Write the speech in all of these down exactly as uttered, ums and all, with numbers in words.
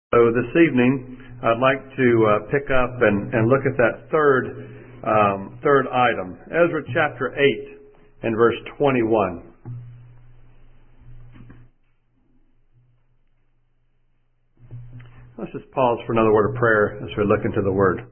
So this evening, I'd like to uh, pick up and, and look at that third um, third item, Ezra chapter eight and verse twenty-one. Let's just pause for another word of prayer as we look into the Word.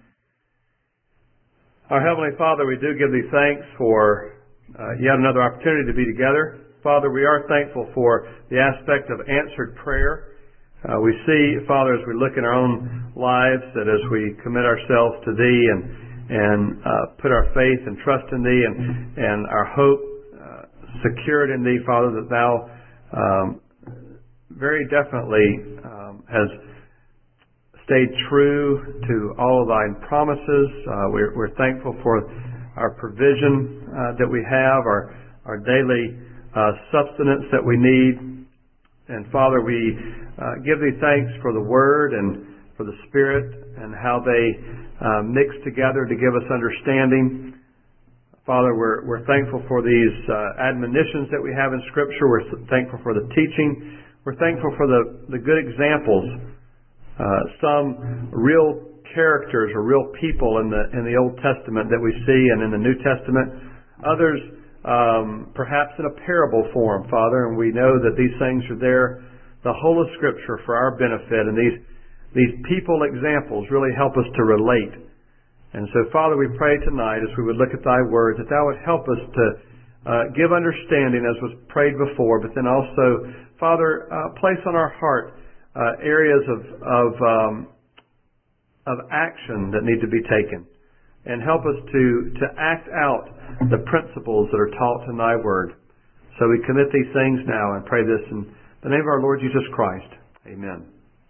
Our Heavenly Father, we do give Thee thanks for uh, yet another opportunity to be together. Father, we are thankful for the aspect of answered prayer. Uh, we see, Father, as we look in our own lives, that as we commit ourselves to Thee and and uh, put our faith and trust in Thee and, and our hope uh, secured in Thee, Father, that Thou um, very definitely um, has stayed true to all of Thy promises. Uh, we're, we're thankful for our provision uh, that we have, our, our daily uh, substance that we need. And Father, we uh, give Thee thanks for the Word and for the Spirit and how they uh, mix together to give us understanding. Father, we're, we're thankful for these uh, admonitions that we have in Scripture. We're thankful for the teaching. We're thankful for the, the good examples, uh, some real characters or real people in the in the Old Testament that we see and in the New Testament. Others Um, perhaps in a parable form, Father, and we know that these things are there, the whole of Scripture, for our benefit, and these these people examples really help us to relate. And so, Father, we pray tonight as we would look at Thy Word that Thou would help us to uh, give understanding as was prayed before, but then also, Father, uh, place on our heart uh, areas of of, um, of action that need to be taken. And help us to, to act out the principles that are taught in Thy Word. So we commit these things now and pray this in the name of our Lord Jesus Christ. Amen.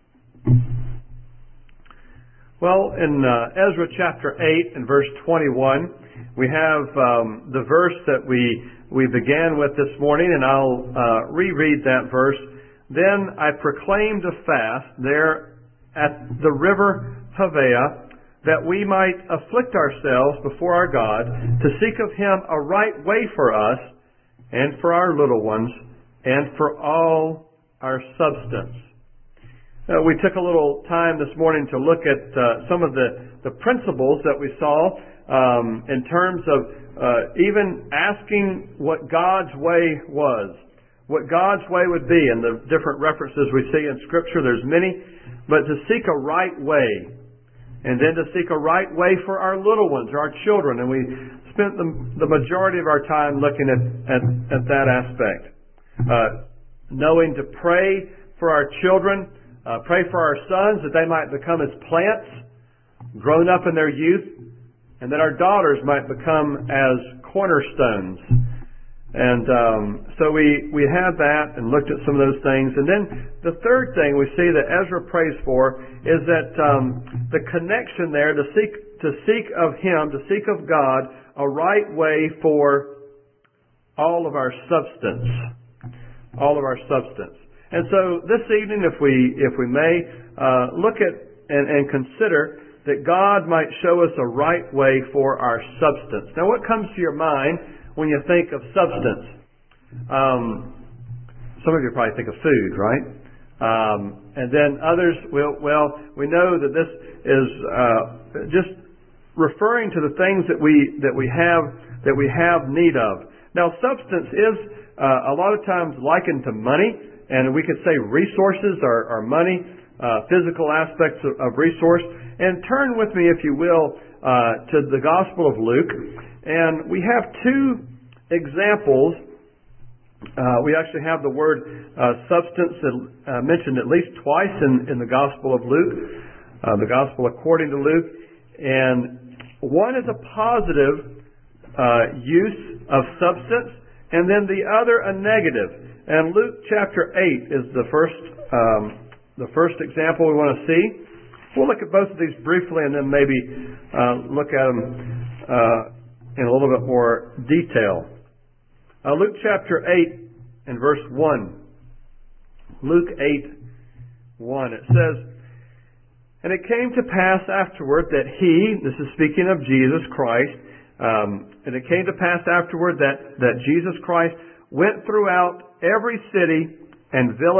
Well, in uh, Ezra chapter eight and verse twenty-one, we have um, the verse that we, we began with this morning, and I'll uh, reread that verse. Then I proclaimed a fast there at the river Havea, that we might afflict ourselves before our God, to seek of Him a right way for us, and for our little ones, and for all our substance. Uh, we took a little time this morning to look at uh, some of the, the principles that we saw um, in terms of uh, even asking what God's way was, what God's way would be, and the different references we see in Scripture. There's many, but to seek a right way. And then to seek a right way for our little ones, our children. And we spent the, the majority of our time looking at, at, at that aspect. Uh, knowing to pray for our children, uh, pray for our sons that they might become as plants, grown up in their youth, and that our daughters might become as cornerstones. And um, so we, we had that and looked at some of those things. And then the third thing we see that Ezra prays for is that um, the connection there to seek to seek of Him, to seek of God, a right way for all of our substance. All of our substance. And so this evening, if we if we may, uh, look at and, and consider that God might show us a right way for our substance. Now, what comes to your mind when you think of substance? Um, some of you probably think of food, right? Um, and then others will, well, we know that this is uh, just referring to the things that we that we have that we have need of. Now, substance is uh, a lot of times likened to money, and we could say resources are, are money, uh, physical aspects of, of resource. And turn with me, if you will, uh, to the Gospel of Luke. And we have two examples. Uh, we actually have the word uh, substance uh, mentioned at least twice in, in the Gospel of Luke, uh, the Gospel according to Luke. And one is a positive uh, use of substance, and then the other a negative. And Luke chapter eight is the first um, the first example we want to see. We'll look at both of these briefly and then maybe uh, look at them uh, in a little bit more detail. Uh, Luke chapter eight and verse one. Luke eight, one. It says, "And it came to pass afterward that He," this is speaking of Jesus Christ, um, "and it came to pass afterward that, that Jesus Christ went throughout every city and village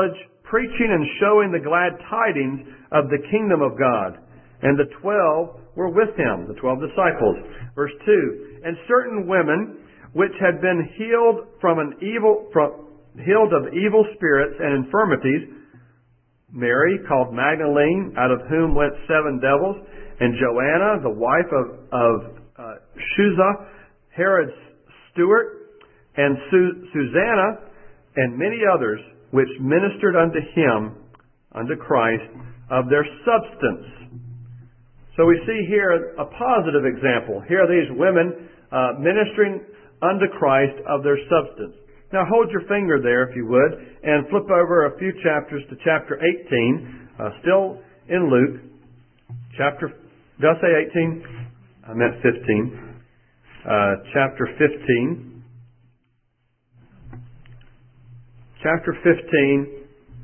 preaching and showing the glad tidings of the kingdom of God. And the twelve were with him, the twelve disciples. Verse two, and certain women which had been healed from an evil, from, healed of evil spirits and infirmities, Mary, called Magdalene, out of whom went seven devils, and Joanna, the wife of, of uh, Chuza, Herod's steward, and Su- Susanna, and many others, which ministered unto him, unto Christ, of their substance. So we see here a positive example. Here are these women uh, ministering unto Christ of their substance. Now hold your finger there, if you would, and flip over a few chapters to chapter eighteen, uh, still in Luke. Chapter, did I say eighteen? I meant fifteen. Uh, chapter fifteen. Chapter fifteen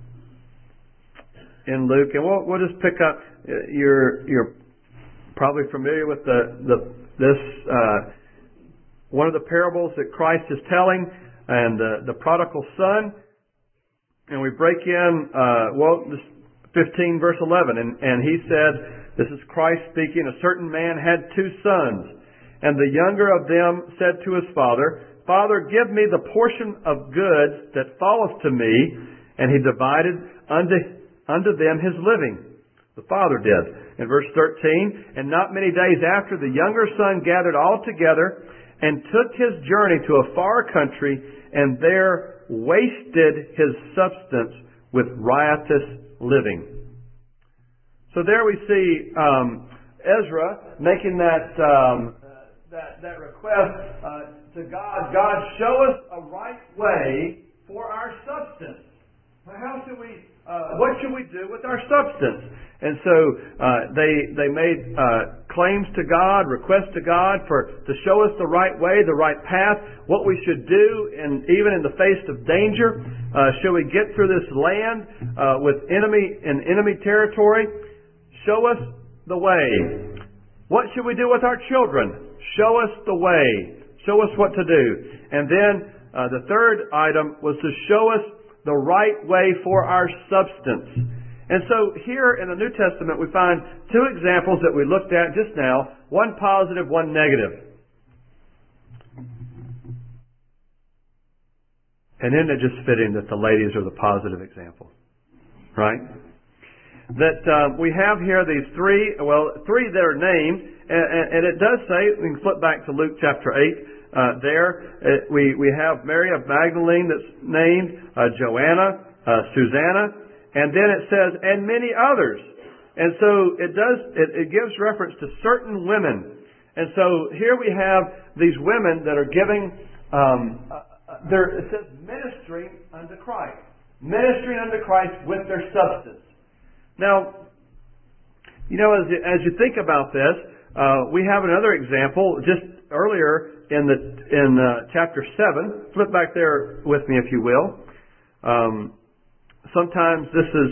in Luke, and we'll, we'll just pick up. You're you're probably familiar with the the this uh, one of the parables that Christ is telling. And uh, the prodigal son, and we break in, uh, well, this fifteen verse eleven, and, and he said, this is Christ speaking, a certain man had two sons, and the younger of them said to his father, Father, give me the portion of goods that falleth to me, and he divided unto, unto them his living. The father did. In verse thirteen, and not many days after, the younger son gathered all together, and took his journey to a far country, and there wasted his substance with riotous living. So there we see um, Ezra making that um, that, that request uh, to God. God, show us a right way for our substance. How should we? Uh, what should we do with our substance? And so uh, they they made uh, claims to God, requests to God for to show us the right way, the right path, what we should do, and even in the face of danger, uh, should we get through this land uh, with enemy in enemy territory? Show us the way. What should we do with our children? Show us the way. Show us what to do. And then uh, the third item was to show us the right way for our substance. And so here in the New Testament we find two examples that we looked at just now, one positive, one negative. And isn't it just fitting that the ladies are the positive example? Right? That um, we have here these three, well, three that are named, and, and, and it does say, we can flip back to Luke chapter eight, uh, there, uh, we, we have Mary of Magdalene that's named, uh, Joanna, uh, Susanna, and then it says, and many others. And so it does, it, it gives reference to certain women. And so here we have these women that are giving, um, uh, they're, it says ministering unto Christ. Ministering unto Christ with their substance. Now, you know, as you, as you think about this, uh, we have another example just earlier in the in uh, chapter seven. Flip back there with me, if you will. Um, sometimes this is.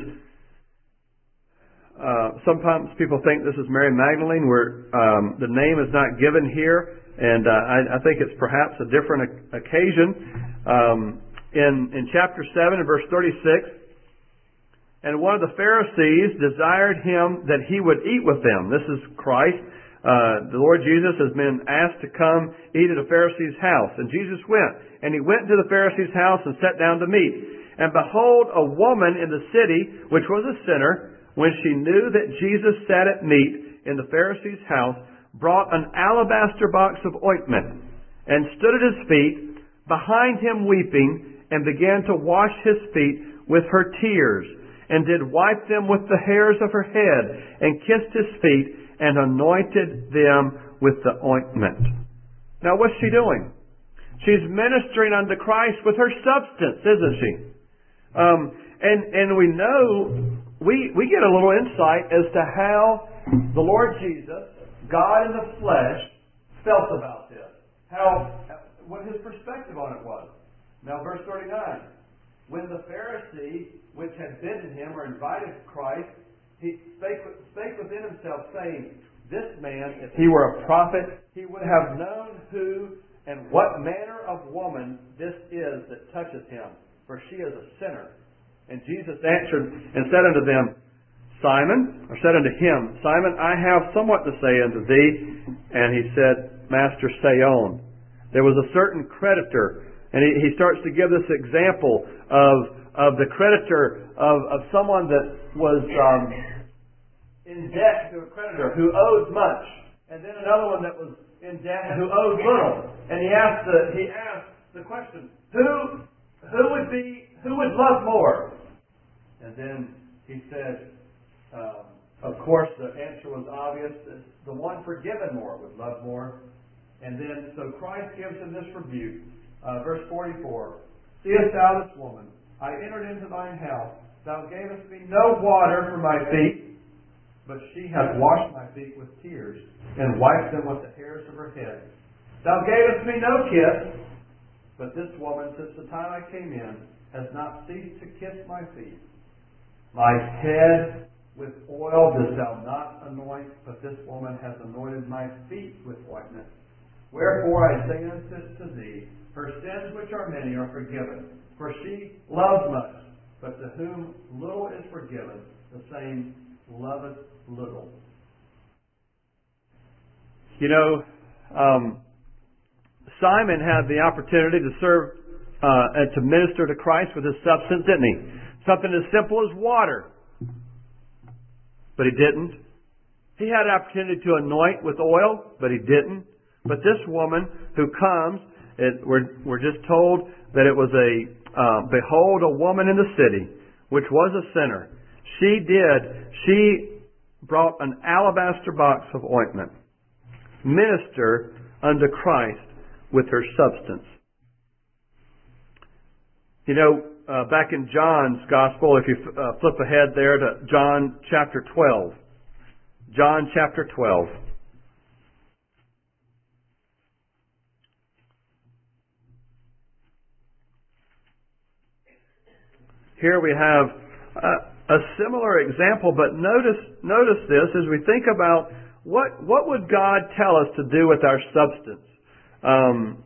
Uh, sometimes people think this is Mary Magdalene, where um, the name is not given here, and uh, I, I think it's perhaps a different o- occasion. Um, in in chapter seven, and verse thirty-six. And one of the Pharisees desired him that he would eat with them. This is Christ. Uh, the Lord Jesus has been asked to come eat at a Pharisee's house. And Jesus went. And he went to the Pharisee's house and sat down to meat. And behold, a woman in the city, which was a sinner, when she knew that Jesus sat at meat in the Pharisee's house, brought an alabaster box of ointment, and stood at his feet, behind him weeping, and began to wash his feet with her tears, and did wipe them with the hairs of her head, and kissed his feet, and anointed them with the ointment. Now what's she doing? She's ministering unto Christ with her substance, isn't she? Um, and, and we know, we, we get a little insight as to how the Lord Jesus, God in the flesh, felt about this. How, what his perspective on it was. Now verse thirty-nine. When the Pharisee, which had bidden him or invited Christ, he spake, spake within himself, saying, this man, if he were a prophet, he would have known who and what manner of woman this is that toucheth him, for she is a sinner. And Jesus answered and said unto them, Simon, or said unto him, Simon, I have somewhat to say unto thee. And he said, Master, say on. There was a certain creditor, and he, he starts to give this example of of the creditor of, of someone that was um, in debt to a creditor who owed much, and then another one that was in debt who owed little. And he asked the he asked the question, who who would be who would love more? And then he said, um, of course, the answer was obvious. The one forgiven more would love more. And then, so Christ gives him this rebuke. Uh, verse forty-four, Seest thou this woman? I entered into thine house. Thou gavest me no water for my feet, but she hath washed my feet with tears, and wiped them with the hairs of her head. Thou gavest me no kiss, but this woman, since the time I came in, has not ceased to kiss my feet. My head with oil dost thou not anoint, but this woman has anointed my feet with ointment. Wherefore I say unto thee, her sins which are many are forgiven, for she loved much, but to whom little is forgiven, the same loveth little. You know, um, Simon had the opportunity to serve uh, and to minister to Christ with his substance, didn't he? Something as simple as water. But he didn't. He had an opportunity to anoint with oil, but he didn't. But this woman who comes, it, we're, we're just told that it was a, uh, behold, a woman in the city, which was a sinner. She did, she brought an alabaster box of ointment, minister unto Christ with her substance. You know, uh, back in John's Gospel, if you uh, flip ahead there to John chapter twelve. John chapter twelve. Here we have a, a similar example, but notice notice this as we think about what what would God tell us to do with our substance. Um,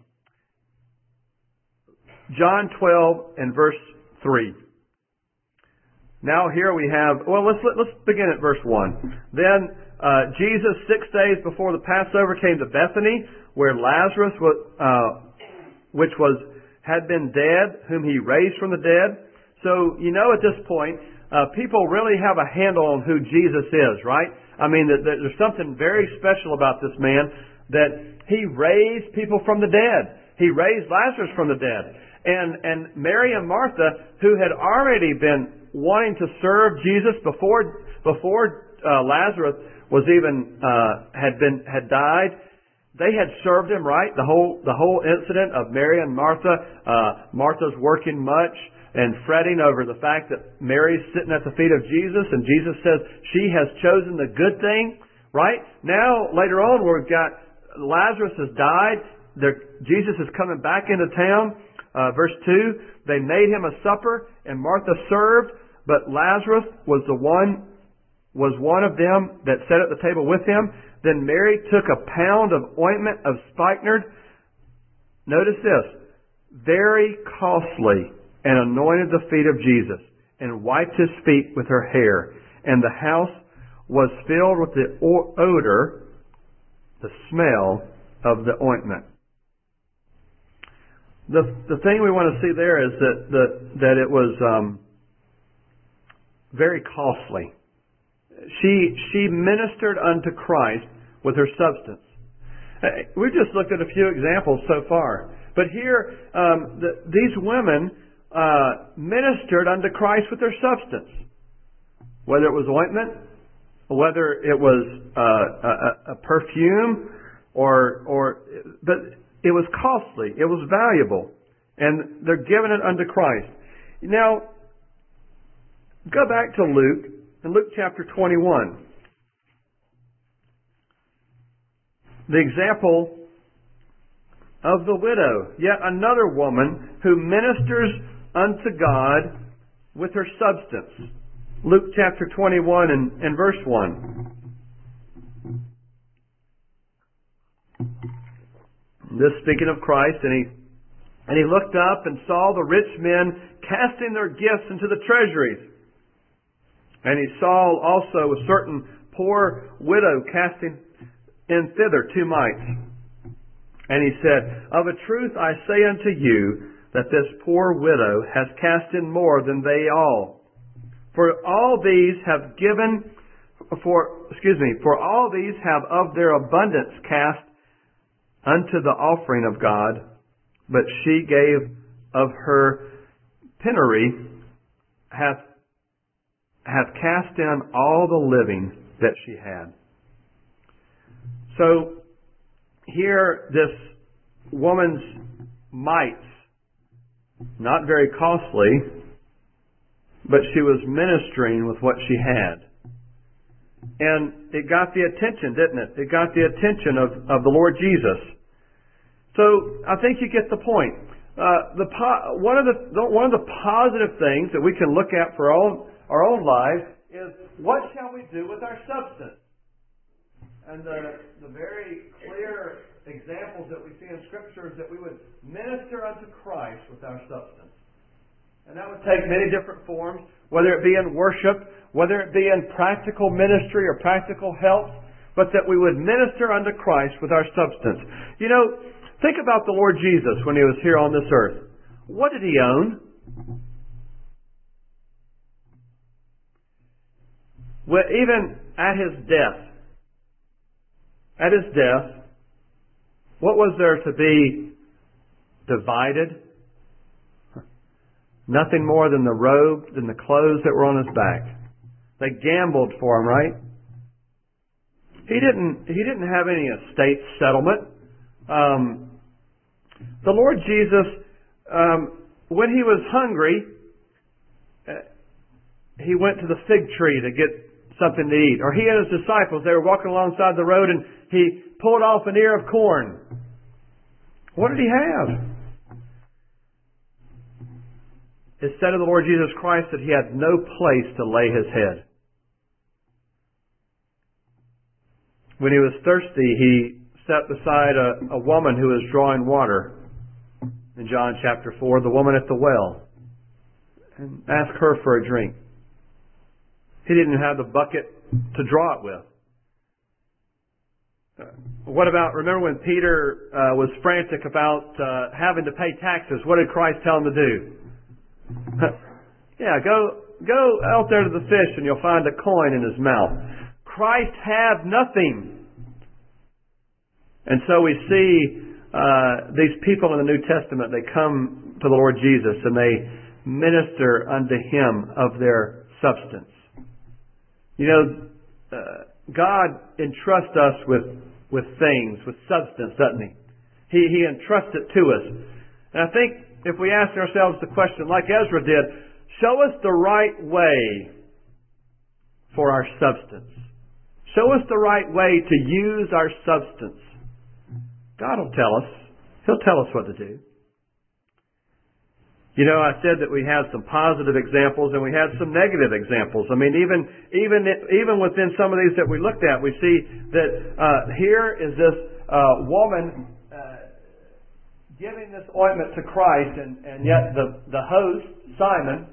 John twelve and verse three. Now here we have, well, let's let, let's begin at verse one. Then uh, Jesus, six days before the Passover, came to Bethany, where Lazarus was, uh, which was had been dead, whom he raised from the dead. So, you know, at this point, uh, people really have a handle on who Jesus is, right? I mean, that, that there's something very special about this man, that he raised people from the dead. He raised Lazarus from the dead. And, and Mary and Martha, who had already been wanting to serve Jesus before, before uh, Lazarus was even, uh, had been, had died, they had served him, right? The whole, the whole incident of Mary and Martha, uh, Martha's working much and fretting over the fact that Mary's sitting at the feet of Jesus, and Jesus says she has chosen the good thing, right? Now, later on, we've got Lazarus has died. They're, Jesus is coming back into town. Uh, verse two, they made him a supper, and Martha served, but Lazarus was the one, was one of them that sat at the table with him. Then Mary took a pound of ointment of spikenard. Notice this, very costly, and anointed the feet of Jesus, and wiped his feet with her hair. And the house was filled with the odor, the smell of the ointment. The the thing we want to see there is that the, that it was um, very costly. She she ministered unto Christ with her substance. We've just looked at a few examples so far, but here um, the, these women Uh, ministered unto Christ with their substance, whether it was ointment, whether it was uh, a, a perfume, or or but it was costly, it was valuable, and they're giving it unto Christ. Now, go back to Luke, in Luke chapter twenty-one. The example of the widow, yet another woman who ministers unto God with her substance. Luke chapter twenty-one and, and verse one. This speaking of Christ, and he and he looked up and saw the rich men casting their gifts into the treasuries. And he saw also a certain poor widow casting in thither two mites. And he said, Of a truth I say unto you, that this poor widow has cast in more than they all. For all these have given, for, excuse me, for all these have of their abundance cast unto the offering of God, but she gave of her penury, hath, hath cast in all the living that she had. So, here this woman's mites, not very costly, but she was ministering with what she had. And it got the attention, didn't it? It got the attention of, of the Lord Jesus. So I think you get the point. Uh, the po- one of the, the one of the positive things that we can look at for our own, our own lives is, what shall we do with our substance? And the the very clear examples that we see in Scripture is that we would minister unto Christ with our substance. And that would take many different forms, whether it be in worship, whether it be in practical ministry or practical help, but that we would minister unto Christ with our substance. You know, think about the Lord Jesus when He was here on this earth. What did He own? Well, even at His death, at His death, what was there to be divided? Nothing more than the robe, than the clothes that were on His back. They gambled for Him, right? He didn't, He didn't have any estate settlement. Um, the Lord Jesus, um, when He was hungry, uh, He went to the fig tree to get something to eat. Or He and His disciples, they were walking alongside the road and He pulled off an ear of corn. What did He have? It said of the Lord Jesus Christ that He had no place to lay His head. When He was thirsty, He sat beside a, a woman who was drawing water. In John chapter four, the woman at the well. And asked her for a drink. He didn't have the bucket to draw it with. Uh, what about, remember when Peter uh, was frantic about uh, having to pay taxes? What did Christ tell him to do? yeah, go go out there to the fish and you'll find a coin in his mouth. Christ had nothing. And so we see uh, these people in the New Testament, they come to the Lord Jesus and they minister unto Him of their substance. You know, uh, God entrusts us with, with things, with substance, doesn't He? He, He entrusts it to us. And I think if we ask ourselves the question, like Ezra did, show us the right way for our substance. Show us the right way to use our substance. God will tell us. He'll tell us what to do. You know, I said that we had some positive examples and we had some negative examples. I mean, even even even within some of these that we looked at, we see that uh, here is this uh, woman uh, giving this ointment to Christ, and, and yet the, the host, Simon,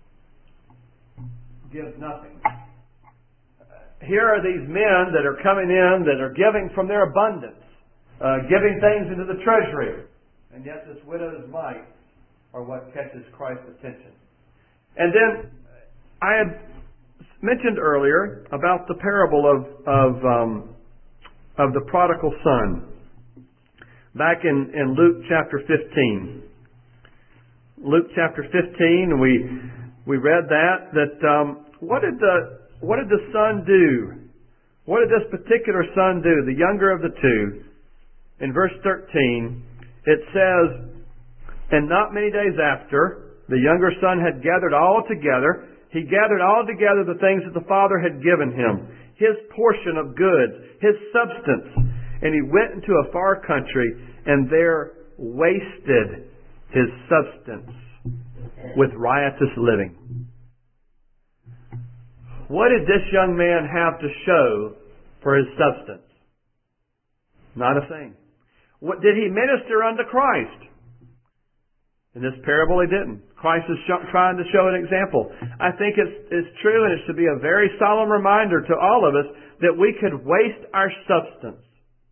gives nothing. Here are these men that are coming in that are giving from their abundance, uh, giving things into the treasury, and yet this widow's mite are what catches Christ's attention. And then I had mentioned earlier about the parable of of, um, of the prodigal son. Back in, in Luke chapter fifteen. Luke chapter fifteen, we we read that that um, what did the what did the son do? What did this particular son do? The younger of the two. In verse thirteen, it says, "And not many days after, the younger son had gathered all together. He gathered all together the things that the father had given him, his portion of goods, his substance. And he went into a far country, and there wasted his substance with riotous living." What did this young man have to show for his substance? Not a thing. What, did he minister unto Christ? In this parable, he didn't. Christ is sh- trying to show an example. I think it's, it's true, and it should be a very solemn reminder to all of us that we could waste our substance.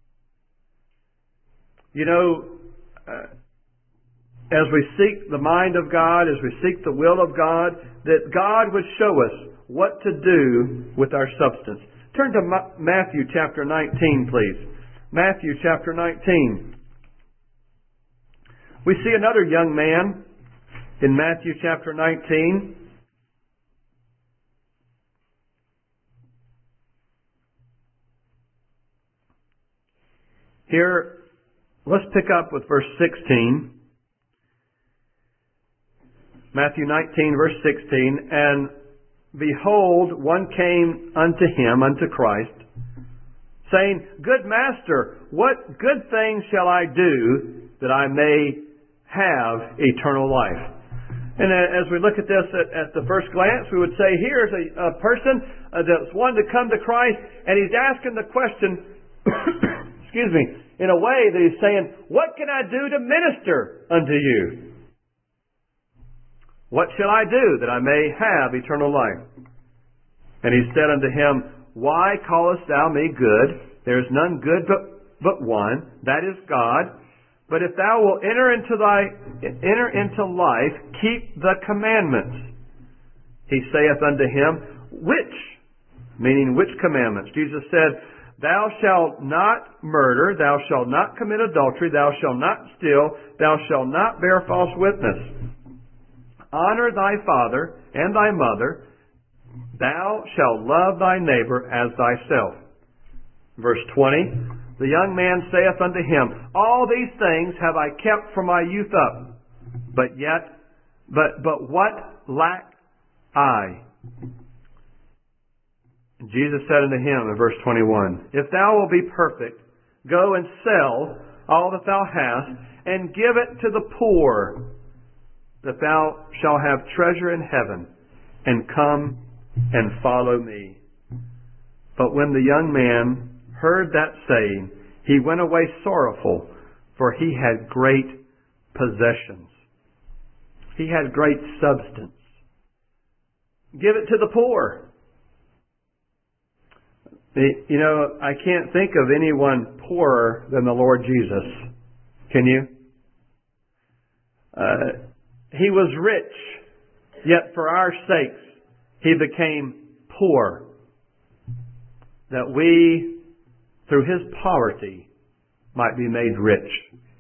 You know, uh, as we seek the mind of God, as we seek the will of God, that God would show us what to do with our substance. Turn to Ma- Matthew chapter nineteen, please. Matthew chapter nineteen. We see another young man in Matthew chapter nineteen. Here, let's pick up with verse sixteen. Matthew nineteen, verse sixteen. And behold, one came unto him, unto Christ, saying, Good Master, what good thing shall I do that I may have eternal life? And as we look at this at, at the first glance, we would say here's a, a person uh, that's wanted to come to Christ, and he's asking the question, excuse me, in a way that he's saying, what can I do to minister unto you? What shall I do that I may have eternal life? And he said unto him, Why callest thou me good? There is none good but, but one, that is God. But if thou wilt enter into thy enter into life, keep the commandments. He saith unto him, Which? Meaning which commandments? Jesus said, Thou shalt not murder, thou shalt not commit adultery, thou shalt not steal, thou shalt not bear false witness. Honor thy father and thy mother, thou shalt love thy neighbor as thyself. Verse twenty, the young man saith unto him, All these things have I kept from my youth up. But yet, but, but what lack I? And Jesus said unto him in verse twenty-one, If thou wilt be perfect, go and sell all that thou hast, and give it to the poor, that thou shalt have treasure in heaven, and come and follow me. But when the young man heard that saying, he went away sorrowful, for he had great possessions. He had great substance. Give it to the poor. You know, I can't think of anyone poorer than the Lord Jesus. Can you? Uh, he was rich, yet for our sakes he became poor, that we, through his poverty, might be made rich.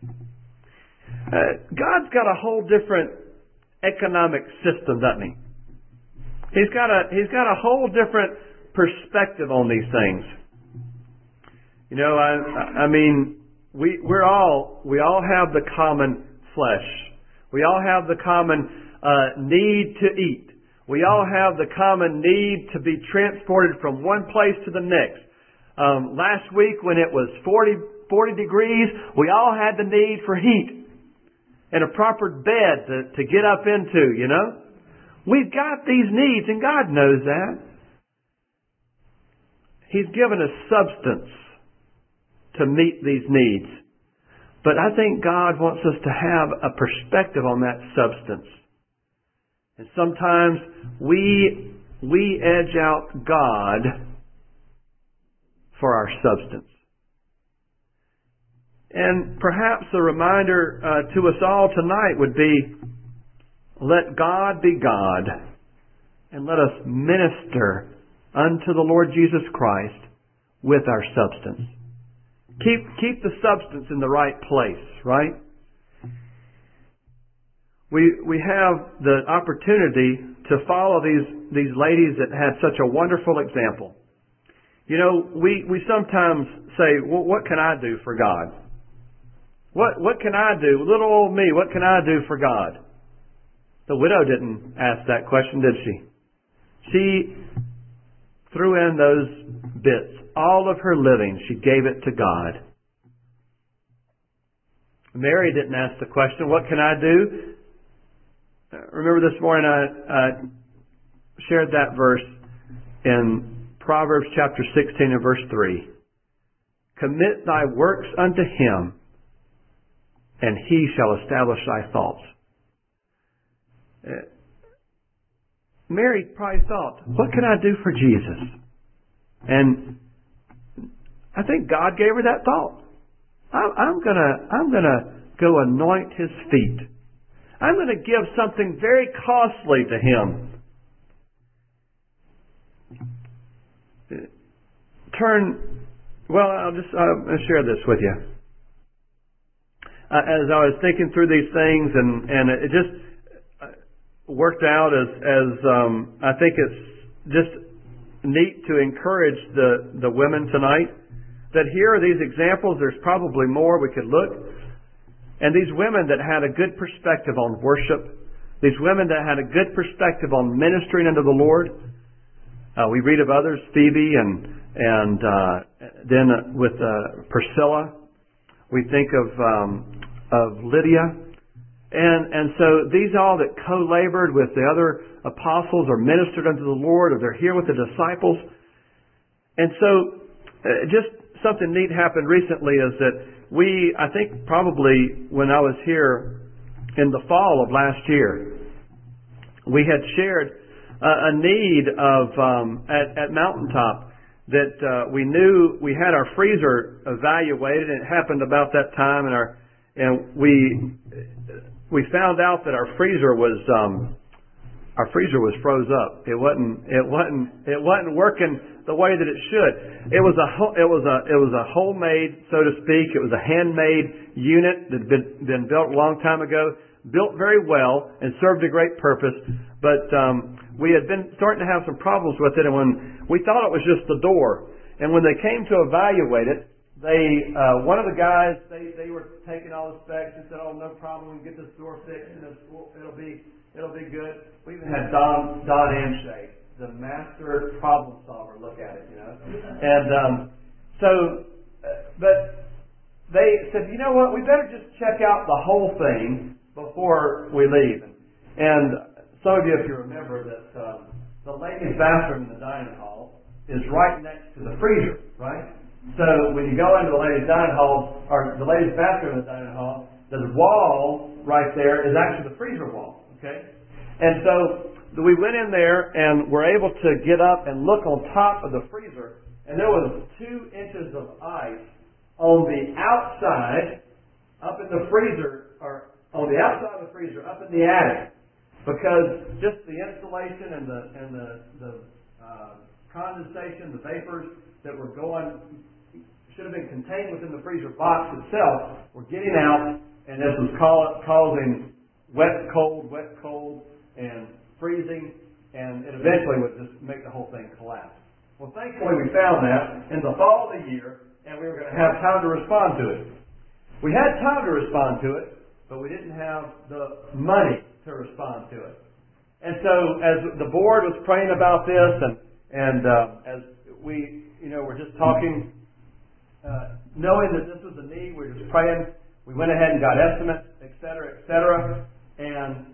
Uh, God's got a whole different economic system, doesn't he? He's got a He's got a whole different perspective on these things. You know, I I mean, we we're all we all have the common flesh. We all have the common uh, need to eat. We all have the common need to be transported from one place to the next. Um, last week when it was forty, forty degrees, we all had the need for heat and a proper bed to, to get up into, you know. We've got these needs, and God knows that. He's given us substance to meet these needs. But I think God wants us to have a perspective on that substance. And sometimes we, we edge out God for our substance. And perhaps a reminder uh, to us all tonight would be, let God be God, and let us minister unto the Lord Jesus Christ with our substance. Keep, keep the substance in the right place, right? We, we have the opportunity to follow these, these ladies that had such a wonderful example. You know, we, we sometimes say, well, what can I do for God? What, what can I do? Little old me, what can I do for God? The widow didn't ask that question, did she? She threw in those bits. All of her living, she gave it to God. Mary didn't ask the question, what can I do? Remember this morning I, I shared that verse in Proverbs chapter sixteen and verse three. Commit thy works unto him, and he shall establish thy thoughts. uh, Mary probably thought, what can I do for Jesus? And I think God gave her that thought. I'm, I'm gonna, I'm gonna go anoint His feet. I'm gonna give something very costly to Him. Turn, well, I'll just I'll share this with you. Uh, as I was thinking through these things, and, and it just worked out as, as um, I think it's just neat to encourage the, the women tonight, that here are these examples. There's probably more we could look. And these women that had a good perspective on worship, these women that had a good perspective on ministering unto the Lord. Uh, we read of others, Phoebe and and uh, then with uh, Priscilla. We think of um, of Lydia. And and so these all that co-labored with the other apostles or ministered unto the Lord, or they're here with the disciples. And so uh, just something neat happened recently is that we, I think probably when I was here in the fall of last year, we had shared uh, a need of, um, at, at Mountaintop, that uh, we knew we had our freezer evaluated, and it happened about that time, and our and we we found out that our freezer was um, our freezer was froze up. It wasn't it wasn't it wasn't working the way that it should. It was a it was a it was a homemade, so to speak. It was a handmade unit that had been, been built a long time ago, built very well and served a great purpose. But um, we had been starting to have some problems with it, and when we thought it was just the door, and when they came to evaluate it, they uh, one of the guys they they were taking all the specs and said, "Oh, no problem, we can get this door fixed, and it'll, it'll be it'll be good." We even had Don Don Amshay, the master problem solver, look at it, you know. And um, so, but they said, you know what, we better just check out the whole thing before we leave. And some of you, if you remember, that um, the ladies' bathroom in the dining hall is right next to the freezer, right? So when you go into the ladies' dining hall, or the ladies' bathroom in the dining hall, the wall right there is actually the freezer wall, okay? And so we went in there and were able to get up and look on top of the freezer, and there was two inches of ice on the outside, up in the freezer, or on the outside of the freezer, up in the attic, because just the insulation and the and the, the uh, condensation, the vapors that were going, should have been contained within the freezer box itself, were getting out, and this was call, causing wet, cold, wet, cold, and freezing, and it eventually would just make the whole thing collapse. Well, thankfully we found that in the fall of the year, and we were going to have time to respond to it. We had time to respond to it, but we didn't have the money to respond to it. And so as the board was praying about this, and, and uh, as we, you know, were just talking, uh, knowing that this was a need, we were just praying, we went ahead and got estimates, et cetera, et cetera, and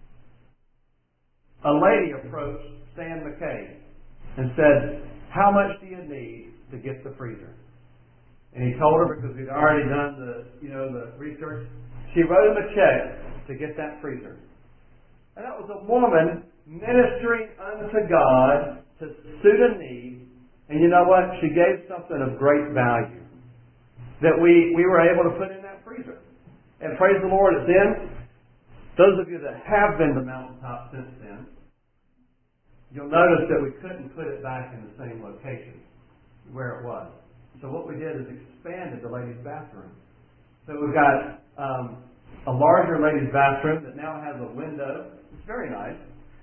a lady approached Stan McKay and said, how much do you need to get the freezer? And he told her, because we'd already done the, you know, the research, she wrote him a check to get that freezer. And that was a woman ministering unto God to suit a need. And you know what? She gave something of great value that we, we were able to put in that freezer. And praise the Lord, it's in. Those of you that have been to Mountaintop since then, you'll notice that we couldn't put it back in the same location where it was. So what we did is expanded the ladies' bathroom. So we've got um, a larger ladies' bathroom that now has a window. It's very nice.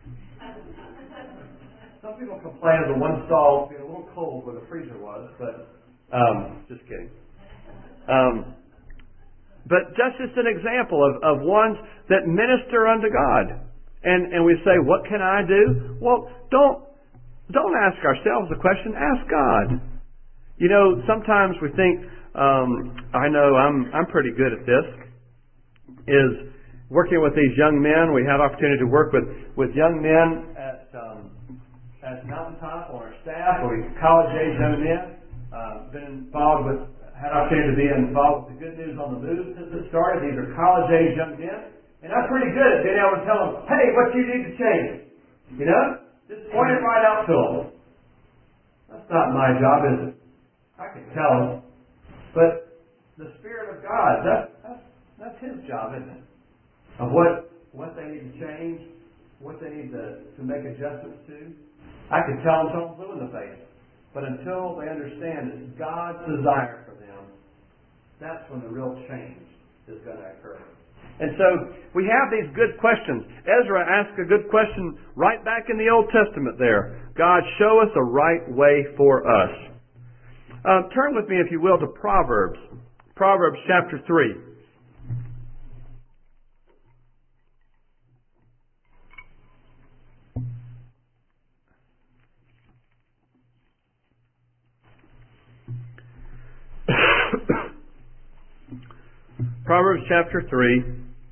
Some people complain of the one stall being a little cold where the freezer was, but um, just kidding. Um, but that's just an example of, of ones that minister unto God. And, and we say, what can I do? Well, don't, don't ask ourselves the question, ask God. You know, sometimes we think, um, I know I'm, I'm pretty good at this, is working with these young men. We have opportunity to work with, with young men at, um, at Mountaintop on our staff, or college-age young men. Uh, been involved with, had opportunity to be involved with the Good News on the Move since it started. These are college-age young men. And I'm pretty good at being able to tell them, hey, what you need to change. You know? Just point it right out to them. That's not my job, is it? I can tell them. But the Spirit of God, that, that's, that's His job, isn't it? Of what, what they need to change, what they need to, to make adjustments to. I can tell them till I'm blue in the face. But until they understand it's God's desire for them, that's when the real change is going to occur. And so we have these good questions. Ezra asked a good question right back in the Old Testament there. God, show us a right way for us. Uh, turn with me, if you will, to Proverbs. Proverbs chapter three. Proverbs chapter three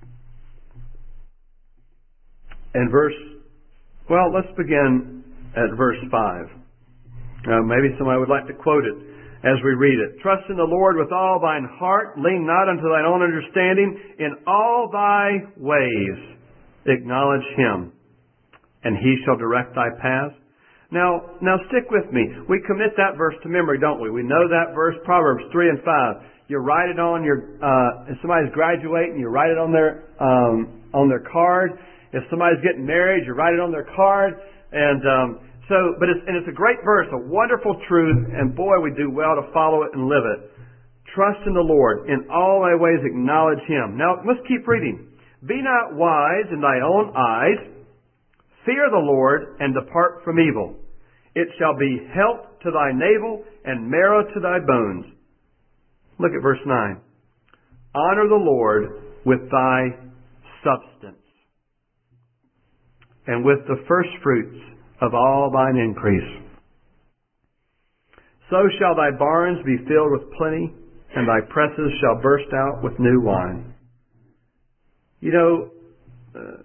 and verse, well, let's begin at verse five. Uh, maybe somebody would like to quote it as we read it. Trust in the Lord with all thine heart, lean not unto thine own understanding, in all thy ways acknowledge Him, and He shall direct thy paths. Now, now stick with me. We commit that verse to memory, don't we? We know that verse, Proverbs three and five. You write it on your, uh, if somebody's graduating, you write it on their, um, on their card. If somebody's getting married, you write it on their card. And, um, so, but it's, and it's a great verse, a wonderful truth, and boy, we do well to follow it and live it. Trust in the Lord. In all thy ways acknowledge Him. Now, let's keep reading. Be not wise in thy own eyes. Fear the Lord and depart from evil. It shall be health to thy navel and marrow to thy bones. Look at verse nine. Honor the Lord with thy substance, and with the first fruits of all thine increase. So shall thy barns be filled with plenty, and thy presses shall burst out with new wine. You know, uh,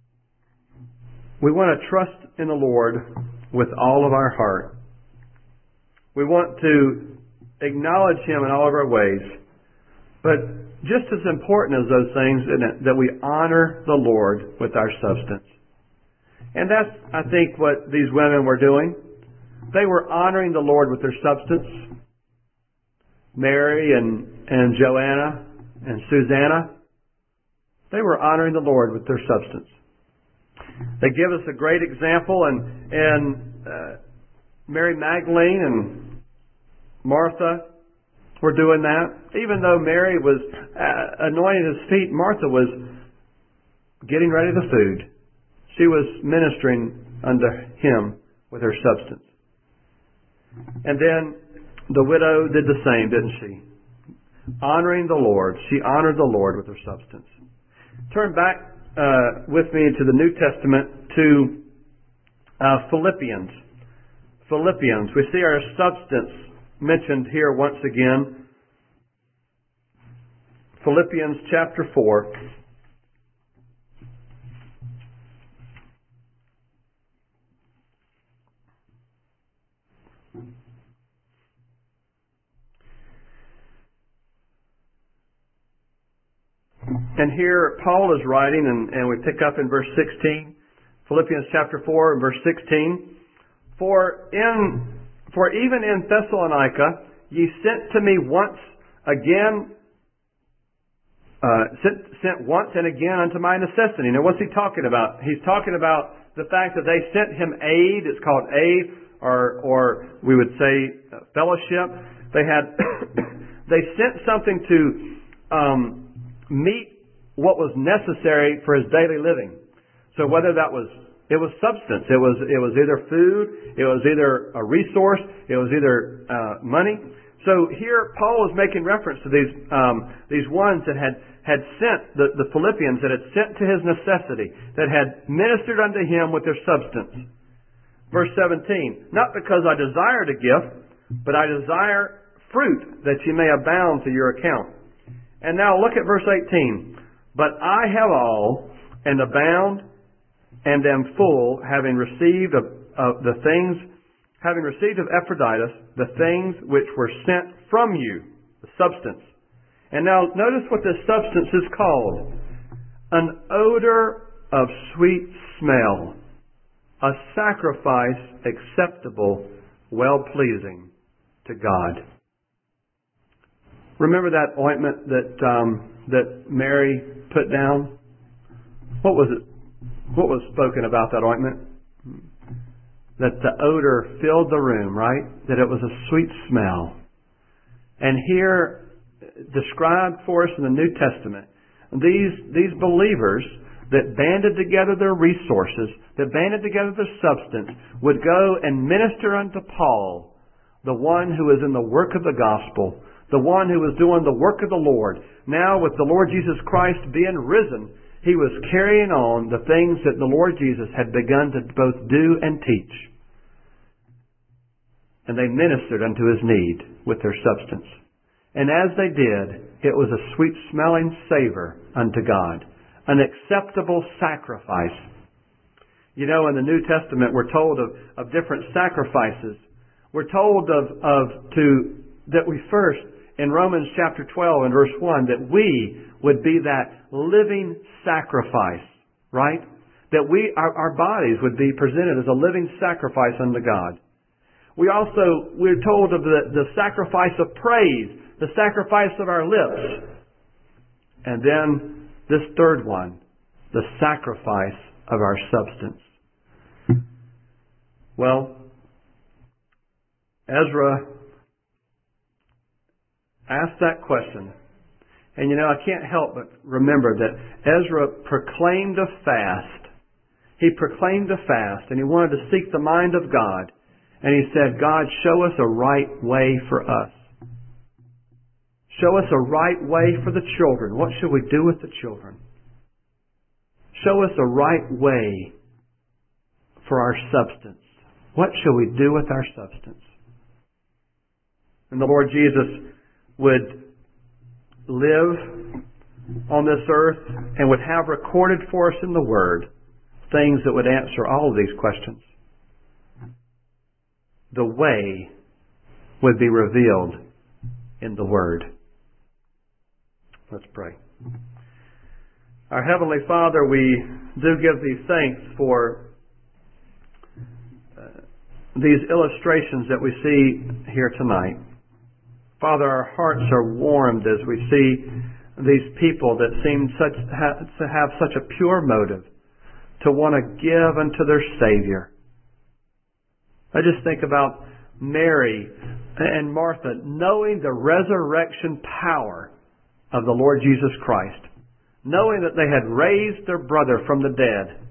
we want to trust in the Lord with all of our heart. We want to acknowledge Him in all of our ways. But just as important as those things, isn't it, that we honor the Lord with our substance. And that's, I think, what these women were doing. They were honoring the Lord with their substance. Mary and, and Joanna and Susanna, they were honoring the Lord with their substance. They give us a great example, and, and uh, Mary Magdalene and Martha were doing that. Even though Mary was uh, anointing His feet, Martha was getting ready the food. She was ministering unto Him with her substance. And then the widow did the same, didn't she? Honoring the Lord. She honored the Lord with her substance. Turn back uh, with me to the New Testament to uh, Philippians. Philippians. We see our substance mentioned here once again. Philippians chapter four. And here Paul is writing, and, and we pick up in verse sixteen. Philippians chapter four and verse sixteen. For in For even in Thessalonica ye sent to me once again, uh, sent, sent once and again unto my necessity. Now what's he talking about? He's talking about the fact that they sent him aid. It's called aid, or or we would say fellowship. They had they sent something to um, meet what was necessary for his daily living. So whether that was It was substance. It was it was either food, it was either a resource, it was either uh, money. So here Paul is making reference to these um, these ones that had had sent the, the Philippians that had sent to his necessity, that had ministered unto him with their substance. Verse seventeen. Not because I desired a gift, but I desire fruit that ye may abound to your account. And now look at verse eighteen. But I have all and abound, and am full, having received of, of the things, having received of Epaphroditus the things which were sent from you, the substance. And now notice what this substance is called. an odor of sweet smell, a sacrifice acceptable, well-pleasing to God. Remember that ointment that um, that Mary put down? What was it? What was spoken about that ointment? That the odor filled the room, right? That it was a sweet smell. And here, described for us in the New Testament, these these believers that banded together their resources, that banded together their substance, would go and minister unto Paul, the one who is in the work of the gospel, the one who was doing the work of the Lord. Now, with the Lord Jesus Christ being risen, he was carrying on the things that the Lord Jesus had begun to both do and teach. And they ministered unto his need with their substance. And as they did, it was a sweet-smelling savor unto God, an acceptable sacrifice. You know, in the New Testament, we're told of, of different sacrifices. We're told of, of to that we first, in Romans chapter twelve and verse one, that we would be that living sacrifice, right? That we, our, our bodies would be presented as a living sacrifice unto God. We also, we're told of the, the sacrifice of praise, the sacrifice of our lips. And then this third one, the sacrifice of our substance. Well, Ezra asked that question. And you know, I can't help but remember that Ezra proclaimed a fast. He proclaimed a fast, and he wanted to seek the mind of God. And he said, God, show us a right way for us. Show us a right way for the children. What should we do with the children? Show us a right way for our substance. What shall we do with our substance? And the Lord Jesus would live on this earth and would have recorded for us in the Word things that would answer all of these questions. The way would be revealed in the Word. Let's pray. Our Heavenly Father, we do give Thee thanks for uh, these illustrations that we see here tonight. Father, our hearts are warmed as we see these people that seem such ha, to have such a pure motive to want to give unto their Savior. I just think about Mary and Martha knowing the resurrection power of the Lord Jesus Christ, knowing that they had raised their brother from the dead.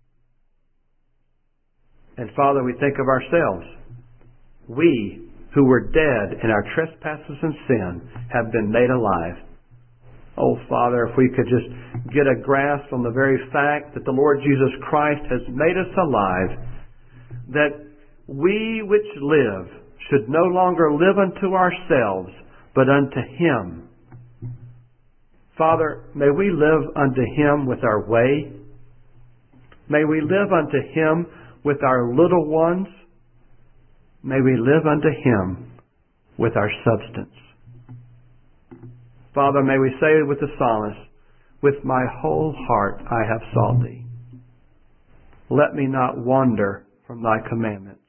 And Father, we think of ourselves. We who were dead in our trespasses and sin have been made alive. Oh, Father, if we could just get a grasp on the very fact that the Lord Jesus Christ has made us alive, that we which live should no longer live unto ourselves, but unto Him. Father, may we live unto Him with our way. May we live unto Him with our little ones. May we live unto Him with our substance. Father, may we say with the psalmist, with my whole heart I have sought Thee. Let me not wander from Thy commandments.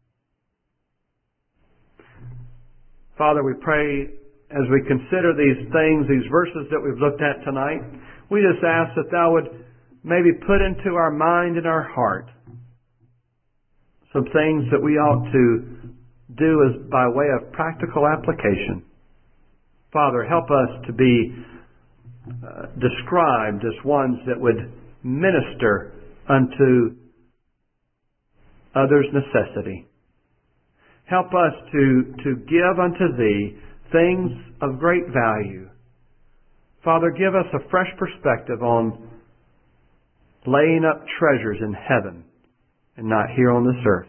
Father, we pray as we consider these things, these verses that we've looked at tonight, we just ask that Thou would maybe put into our mind and our heart some things that we ought to do as by way of practical application. Father, help us to be uh, described as ones that would minister unto others' necessity. Help us to, to give unto Thee things of great value. Father, give us a fresh perspective on laying up treasures in heaven and not here on this earth.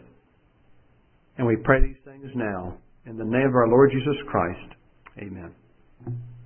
And we pray these things now in the name of our Lord Jesus Christ. Amen.